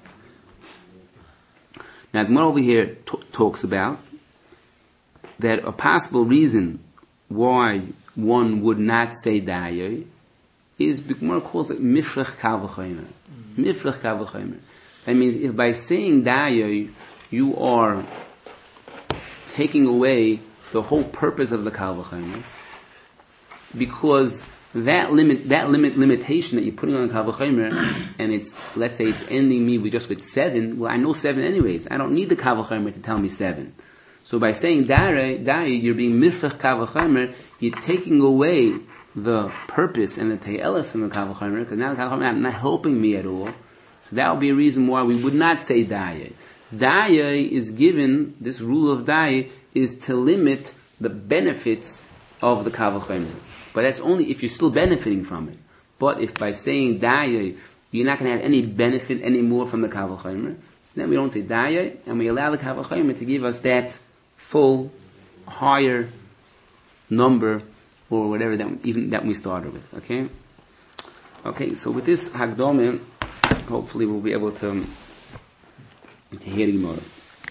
Now the Gemara over here t- talks about that a possible reason why one would not say Daya is, the Gemara calls it Mifrach Kavul Chaymer. Mifrach Kavul Chaymer. That means if by saying Daya, you are taking away the whole purpose of the Kavul Chaymer, because that limit, that limit, limitation that you're putting on the Kavul Chaymer, and it's, let's say it's ending me with just with seven, well I know seven anyways, I don't need the Kavul Chaymer to tell me seven. So by saying Daya, Daya, you're being Mifrach Kavul Chaymer, you're taking away the purpose and the te'elis in the Kavul Chaymer, because now the Kavul Chaymer is not helping me at all. So that would be a reason why we would not say Daya. Daya is given, this rule of Daya is to limit the benefits of the Kavul Chaymer. But that's only if you're still benefiting from it. But if by saying Daya, you're not going to have any benefit anymore from the Kavul Chaymer, so then we don't say Daya, and we allow the Kavul Chaymer to give us that full, higher number, or whatever that even that we started with. Okay? Okay, so with this Hagdome, hopefully we'll be able to, to hear the Gemara.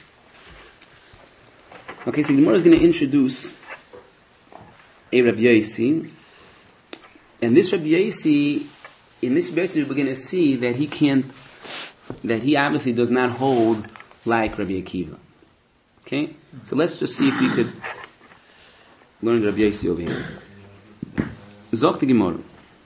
Okay, so the Gemara is going to introduce a Rabbi Yosi, and this Rabbi Yosi, in this Rabbi Yosi we're going to see that he can't, that he obviously does not hold like Rabbi Akiva. Okay? So let's just see if we could learn Rabbi Yosi over here. Zok the Gemara.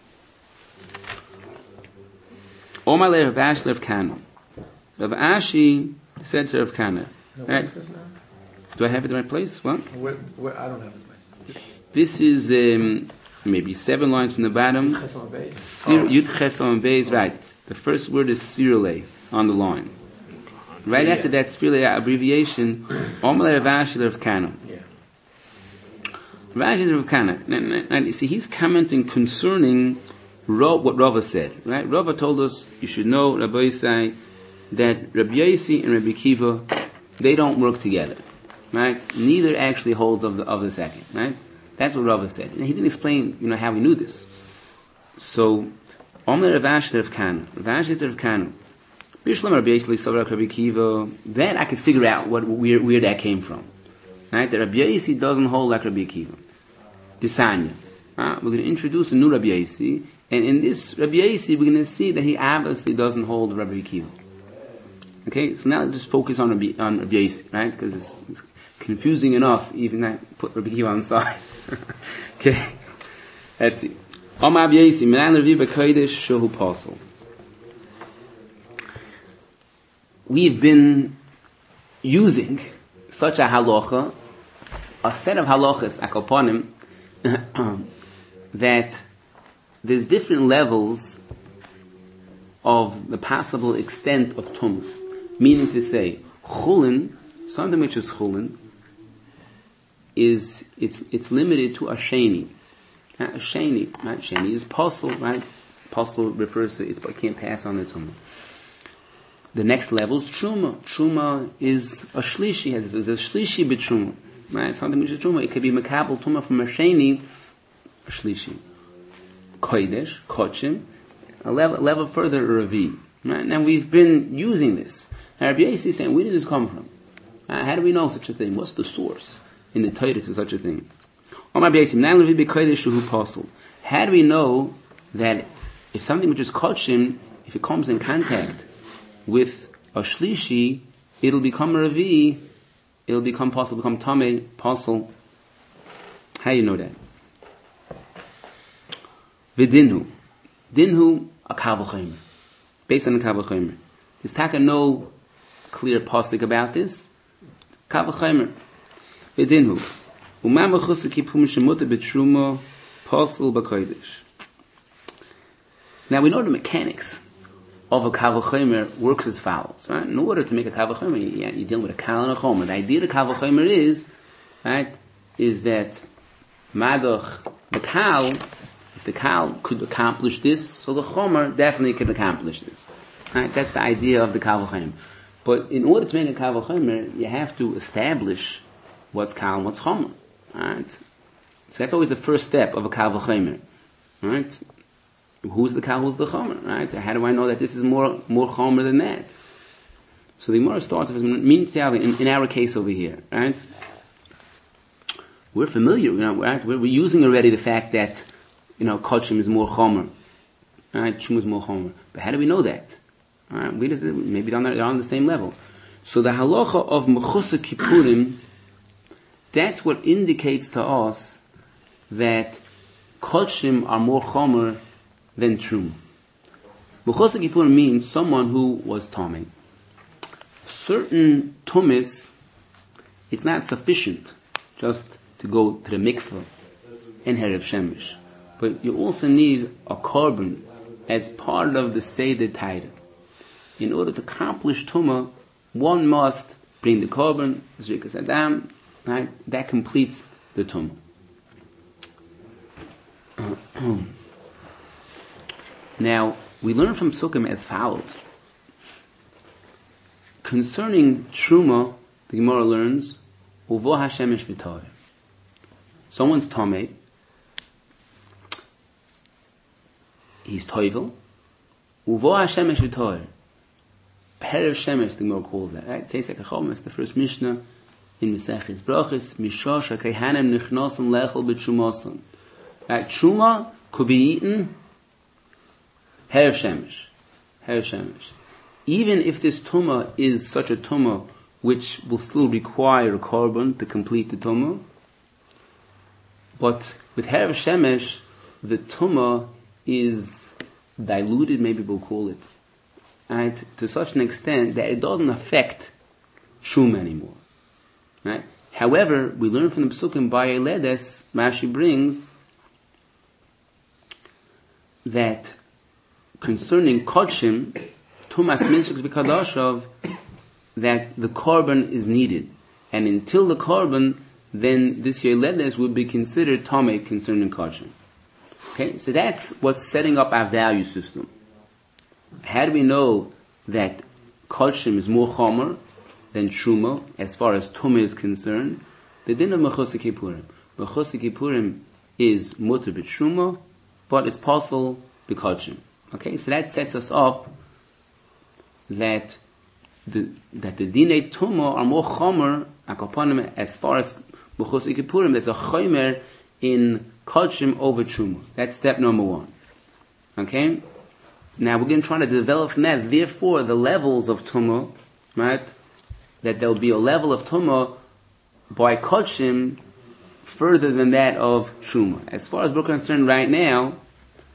Omar le Rav Ashi Rav Kana. Rav Ashi said to Rav Kana. No, right? Do I have it in the right place? What? Where, where, I don't have it. This is um, maybe seven lines from the bottom. Yud Chesam Beis, right. The first word is Svirule on the line. Right yeah. After that Svirule abbreviation, Omar le Rav Ashi Rav Kana. Yeah. Rav Ashi Rav Kana. Now, now, now, you see, he's commenting concerning Rav, what Rava said, right? Rava told us, you should know, Rabbi Yisai, that Rabbi Yosi and Rabbi Akiva, they don't work together, right? Neither actually holds of the, of the second, right? That's what Rava said. And he didn't explain, you know, how he knew this. So, Omer Rav Ashi Rav Kana, Rav Ashi Rav Kana, Bishlam Rabbi Yosi Savrak Rabbi Akiva, then I could figure out what, where, where that came from, right? That Rabbi Yosi doesn't hold like Rabbi Akiva. Disanya. Uh, we're going to introduce a new Rabbi Yosi, and in this Rabbi Yosi, we're going to see that he obviously doesn't hold Rabbi Akiva. Okay, so now let's just focus on Rabbi, on Rabbi Yosi, right? Because it's, it's confusing enough, even that put Rabbi Akiva on the side. Okay, let's see. Om Rabbi Yosi, Milan Revi B'Kodesh Shehu Pasel. we've been using such a halacha, a set of halachas, akoponim, that there's different levels of the possible extent of tumah. Meaning to say, chulin, something which is chulin, is, it's, it's limited to a sheni. A sheni, right? Sheni is possible, right? Possible refers to, it's, but can't pass on the tumah. The next level is truma. Truma is a shlishi, it's a shlishi b'truma. Right? Something which is truma. It could be makabel tumah from a sheni, a shlishi. Kodesh, kochim, a level, level further, a ravi. Right? Now we've been using this. Now Rabbi Yossi is saying, where did this come from? Uh, how do we know such a thing? What's the source in the Torah to such a thing? How do we know that if something which is kochim, if it comes in contact with a shlishi, it'll become a ravi, it'll become possible, become tamei, possible. How do you know that? Vidinhu. Dinhu, a kavachayim. Based on the kavachayim. Is taka no clear pasuk about this? Kavachayim. Vidinhu. Umam v'chusik yipum shemuta b'truma pasul b'kodesh. Now we know the mechanics of a kavachayim works as follows. Right? In order to make a kavachayim, you, you're dealing with a kal and a chomer. The idea of the kavachayim is, right, is that madach, the kal, if the kal could accomplish this, so the chomer definitely could accomplish this. Right? That's the idea of the kavachayim. But in order to make a kavachayim, you have to establish what's kal and what's chomer. Right? So that's always the first step of a kavachayim. Right? Who's the kal, who's the chomer, right? How do I know that this is more more chomer than that? So the Gemara starts with, means in, in our case over here, right? We're familiar, you know, right? We're, we're using already the fact that, you know, kochim is more chomer, right? Shum is more chomer. But how do we know that? Right? We just, maybe they're on, they're on the same level. So the halacha of mechusa kippurim, that's what indicates to us that kochim are more chomer than truma. Mechusa kippurim means someone who was tamei. Certain tumis, it's not sufficient just to go to the mikveh and Erev Shemesh, but you also need a korban as part of the Seder Torah. In order to accomplish tumah, one must bring the korban, zrikas adam, right? That completes the tumah. Now, we learn from Sukkim as follows. Concerning Truma, the Gemara learns, Uvo Hashemesh v'Torah. Someone's Tomei, he's Toivel, Uvo Hashemesh v'Torah. Erev Shemesh, the Gemara calls that, right? Tzeis HaKachom is the first Mishnah in Mesechus Brachos, Mishosh HaKehanim Nichnosim Lechel B'Trumosim. Right? Truma could be eaten Erev Shemesh. Erev Shemesh. Even if this tumah is such a tumah which will still require a korban to complete the tumah, but with Erev Shemesh, the tumah is diluted, maybe we'll call it, right, to such an extent that it doesn't affect shum anymore. Right? However, we learn from the Pesukim by Ledes, Rashi brings that concerning Kodshim, Tumas Minshuk B'Kadashov, that the korban is needed. And until the korban, then this year Ledes would be considered Tomei concerning Kodshim. Okay, so that's what's setting up our value system. How do we know that Kodshim is more Chomer than Truma as far as Tumah is concerned? The din of Mechusa Kippurim. Mechusa Kippurim is Mutter B'Truma, but it's possible B'Kodshim. Okay, so that sets us up that the that the Dinei Tumah are more Chomer Akoponim as far as Mechusa Kippurim. There's a Chomer in Kodshim over Truma. That's step number one. Okay? Now we're going to try to develop from that, therefore, the levels of Tumah, right? That there'll be a level of Tumah by Kodshim further than that of Truma. As far as we're concerned right now,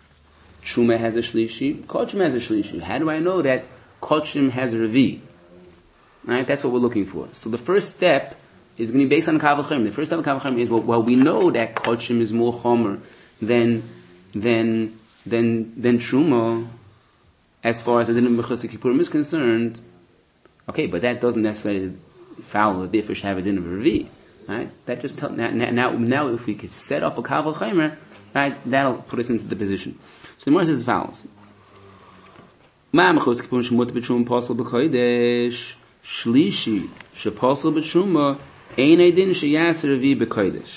Truma has a Shlishi, Kodshim has a Shlishi. How do I know that Kodshim has a Revi? Right? That's what we're looking for. So the first step is going to be based on Kal V'chomer. The first step of Kal V'chomer is, well, well, we know that Kodshim is more Chomer than, than, than, than Truma, as far as the din of Mechusar Kippurim is concerned. Okay, but that doesn't necessarily follow that therefore should have a din of Revi. Right? That just tell, now, now, now if we could set up a Kal V'chomer, right, that'll put us into the position. So the Gemara says as follows. Ma Mechusar Kippurim shemut b'Truma posel b'kodesh shlishi sheposel b'Truma ein din sheyaser Revi b'kodesh.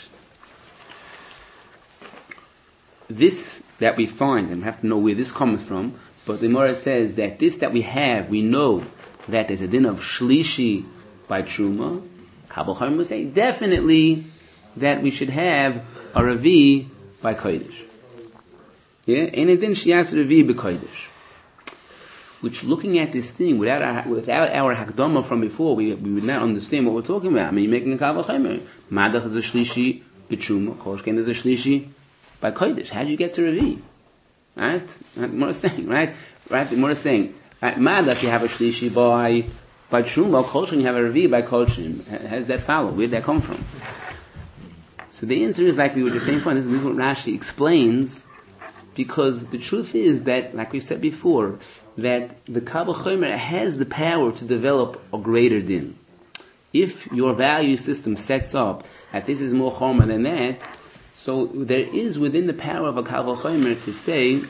This that we find, and we have to know where this comes from, but the Gemara says that this that we have, we know that there's a din of shlishi by Truma. Kal V'chomer will say definitely that we should have a Revi by Kodesh. Yeah? And a din sheyas Revi b'Kodesh. Which, looking at this thing, without our, without our Hakdama from before, we, we would not understand what we're talking about. I mean, you're making a Kal V'chomer. Madach is a shlishi b'Truma. Kolshken is a shlishi by Kodesh. How do you get to Revi? Right? The Gemara is saying, right? Right? The Gemara is saying, right, Madach you have a shlishi by by Truma, Kolshim you have a Revi by Kolshim. How does that follow? Where did that come from? So the answer is, like we were just saying before, this is what Rashi explains, because the truth is that, like we said before, that the Kal V'chomer has the power to develop a greater din. If your value system sets up that this is more Chomer than that, so there is within the power of a Kal V'chomer to say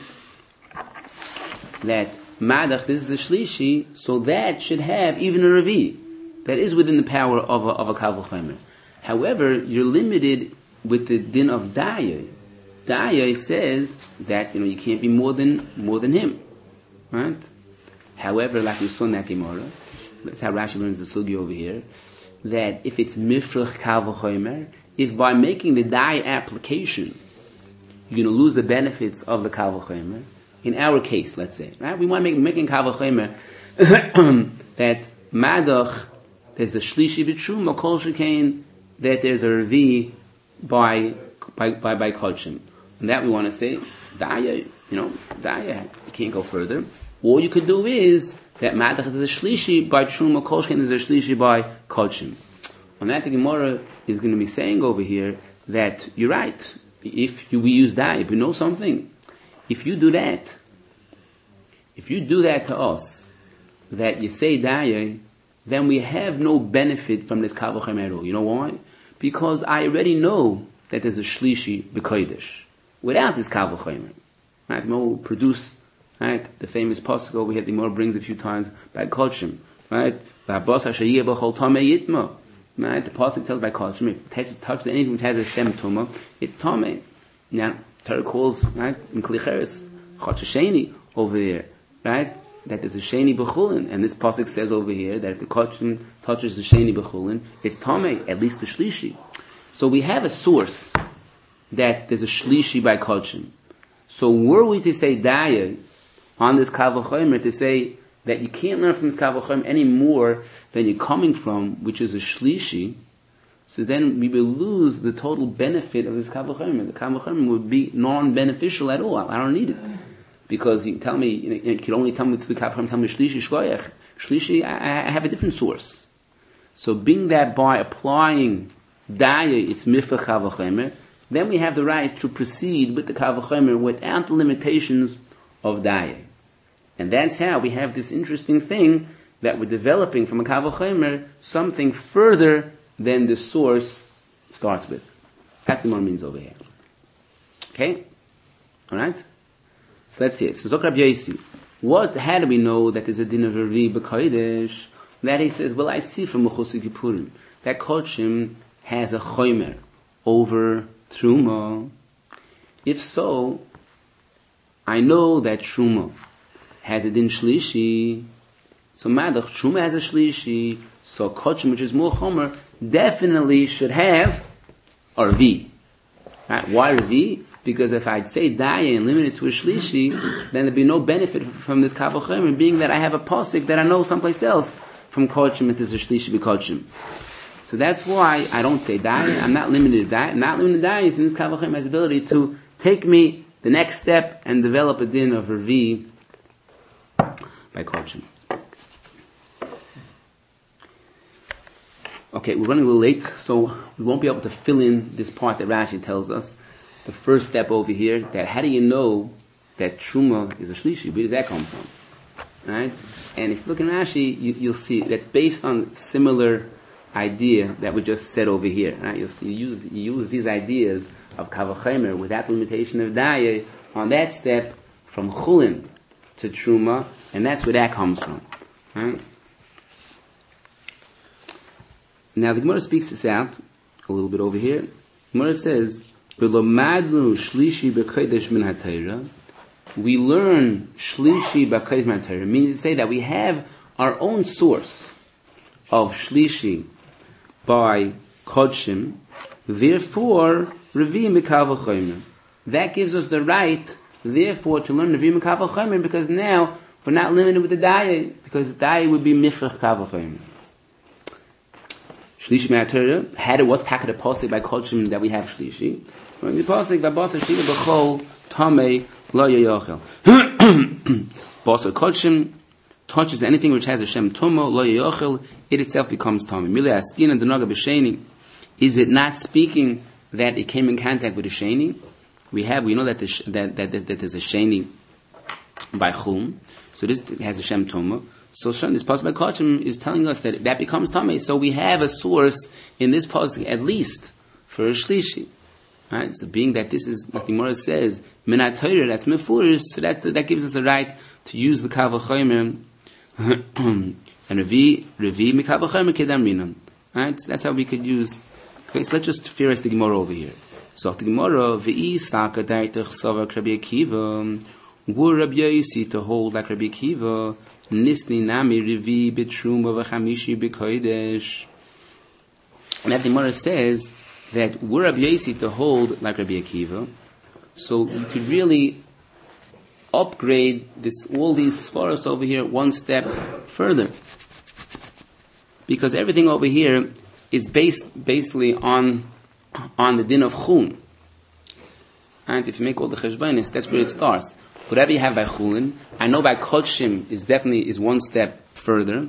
that Madach, this is a Shlishi, so that should have even a Revi. That is within the power of a, of a Kal V'chomer. However, you're limited with the din of Daya. Daya says that, you know, you can't be more than, more than him. Right? However, like we saw in that Gemara, that's how Rashi learns the Sugi over here, that if it's Mifrach Kal V'chomer, if by making the Daya application, you're going to lose the benefits of the Kal V'chomer, in our case, let's say, right? We want to make making Kal V'chomer that Madach, there's a Shlishi b'Truma, Kol Shekain, that there's a Revi by by by by Kodshim. And that we want to say, Daya, you know, Daya, you can't go further. All you could do is that Madach is a Shlishi by Truma, Kol Shekain is a Shlishi by Kodshim. And that the Gemara is going to be saying over here that you're right. If you, we use Daya, if you know something, if you do that, if you do that to us, that you say Daya, then we have no benefit from this Kal V'chomer at all. You know why? Because I already know that there's a Shlishi b'Kodesh. Without this Kal V'chomer, right? The Gemara will produce, right, the famous pasuk over here. The Gemara brings a few times by Kodshim, right? Right? The pasuk tells by Kodshim, if it touches anything which has a Shem Tumah, it's Tameh. Now, Torah calls, right, in Klicheres, Chotsheni over there, right? That there's a Sheni B'chulin, and this pasuk says over here that if the Kodshim touches the Sheni B'chulin, it's Tameh, at least the Shlishi. So we have a source that there's a Shlishi by Kodshim. So were we to say Daya on this Kal V'chomer, to say that you can't learn from this Kal V'chomer any more than you're coming from, which is a Shlishi, so then we will lose the total benefit of this Kal V'chomer. The Kal V'chomer would be non-beneficial at all. I don't need it. Because you can tell me, you, know, you can only tell me to the Kal V'chomer, tell me Shlishi Shkoyach. Shlishi, I, I have a different source. So being that by applying Daya, it's Mifrach Kal V'chomer, then we have the right to proceed with the Kal V'chomer without the limitations of Daya. And that's how we have this interesting thing that we're developing from a Kal V'chomer, something further than the source starts with. That's the more means over here. Okay? Alright? So let's see it. So Zok Rabbi Yosi, what, how do we know that there's a din of Revi b'Kodesh? That he says, well, I see from Mechusar Kippurim that Kodshim has a chomer over Truma. If so, I know that Truma has a din Shlishi, so Madach, Truma has a Shlishi, so Kodshim, which is more chomer, definitely should have a Revi. Right? Why Revi? Because if I'd say Daya and limit it to a Shlishi, then there'd be no benefit from this Kal V'chomer, being that I have a pasuk that I know someplace else from Kodshim, it is a Shlishi b'Kodshim. So that's why I don't say Daya. I'm not limited to Daya. I'm not limited to Daya since this Kal V'chomer has the ability to take me the next step and develop a din of Revi by Kodshim. Okay, we're running a little late, so we won't be able to fill in this part that Rashi tells us. The first step over here, that how do you know that Truma is a Shlishi? Where does that come from? Right? And if you look in Rashi, you, you'll see that's based on similar idea that we just said over here. Right? You'll see you use, you use these ideas of Kavachemer without limitation of Daya on that step from Chulin to Truma, and that's where that comes from. Right? Now the Gemara speaks this out a little bit over here. The Gemara says, "B'lomadnu shlishi b'kodesh min hatayra." We learn shlishi b'kodesh min hatayra, meaning to say that we have our own source of shlishi by kodshim. Therefore, revi'im b'kal v'chomer. That gives us the right, therefore, to learn revi'im b'kal v'chomer, because now we're not limited with the daya, because the daya would be mifrach kal v'chomer. Shlishi Me'atera, had it was taka the posik by Kodshim that we have Shlishi. When the posik, V'basa Shlishi B'chol Tamei Lo Yochel. Basa Kodshim touches anything which has a Shem Tomo Lo Yochel, it itself becomes Tamei. Milei Askina D'Noga B'Sheni. Is it not speaking that it came in contact with a Sheni? We have, we know that, the, that, that, that, that there's a Sheni by Chum. So this has a Shem Tomo. So this pasuk by Kodshim is telling us that that becomes Tamei. So we have a source in this pasuk at least for a Shlishi. Right? So being that this is what the Gemara says, Minat Torah, that's Mefurish, so that that gives us the right to use the Kal V'chomer and Revi, Revi Mikal V'chomer Kedam Rinam. Right? So that's how we could use. Okay, so let's just figure the Gemara over here. So the Gemara, V'i Saka Daitach Sava Rabbi Akiva, were Rabbi Yosi to hold like Rabbi Akiva, Nisni nami revi b'truma v'chamishi b'kodesh. And that the Gemara says that we're Rabbi Yosi to hold like Rabbi Akiva, so you could really upgrade this all these svaros over here one step further, because everything over here is based basically on on the din of chun. And if you make all the cheshbonis, that's where it starts. Whatever you have by Chulin, I know by Kodshim is definitely is one step further.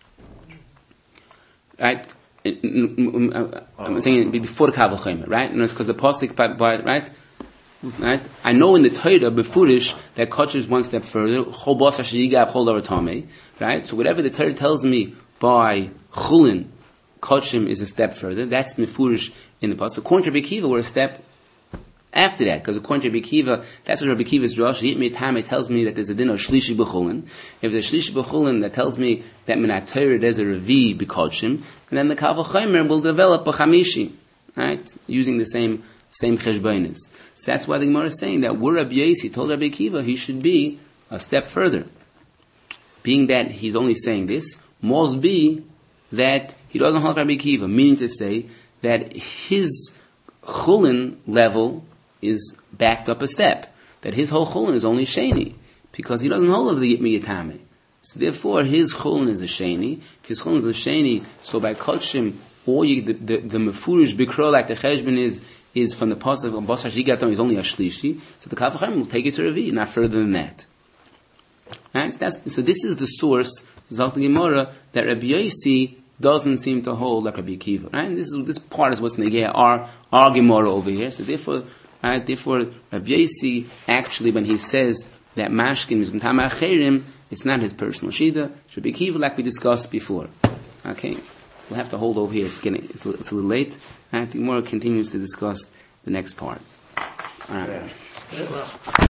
Right? I'm saying before the Kal V'chomer, right? And it's because the pasuk by, by right, right. I know in the Torah befurish that Kodshim is one step further. Chol bas hashigav chol davar tamei, right? So whatever the Torah tells me by Chulin, Kodshim is a step further. That's mefurish in the pasuk. According to Rabbi Akiva, we're a step after that, because according to Rabbi Akiva, that's what Rabbi Akiva's Rosh, it tells me that there's a din of Shlishi B'chulin. If there's Shlishi B'chulin, that tells me that Minat Torah there's a Revi B'kodshim, and then the Kal V'chomer will develop B'chamishi, right? Using the same, same Cheshbonis. So that's why the Gemara is saying that we're Rabbi Yosi told Rabbi Akiva he should be a step further. Being that he's only saying this, must be that he doesn't hold Rabbi Akiva, meaning to say that his Chulin level is backed up a step. That his whole chulin is only sheni, because he doesn't hold of the Yitmi Yitame. So therefore, his chulin is a sheni. If his chulin is a sheni, so by Kodshim, or you, the, the, the mefurish bikro, like the cheshbon is, is from the pasuk of Bas Hashigatom, is only a shlishi. So the Kal V'chomer will take it to Revi, not further than that. Right? So, that's, so this is the source, Zalt Gemara, that Rabbi Yosi doesn't seem to hold like Rabbi Akiva. Right? And this is this part is what's negaya our our Gemara over here. So therefore. Right? Therefore, Rabbi Yosi, actually, when he says that mashkin is b'tama acherim, it's not his personal shida. It's Rabbi Akiva, like we discussed before. Okay, we'll have to hold over here. It's getting it's a, it's a little late. I think more continues to discuss the next part. All right. Yeah.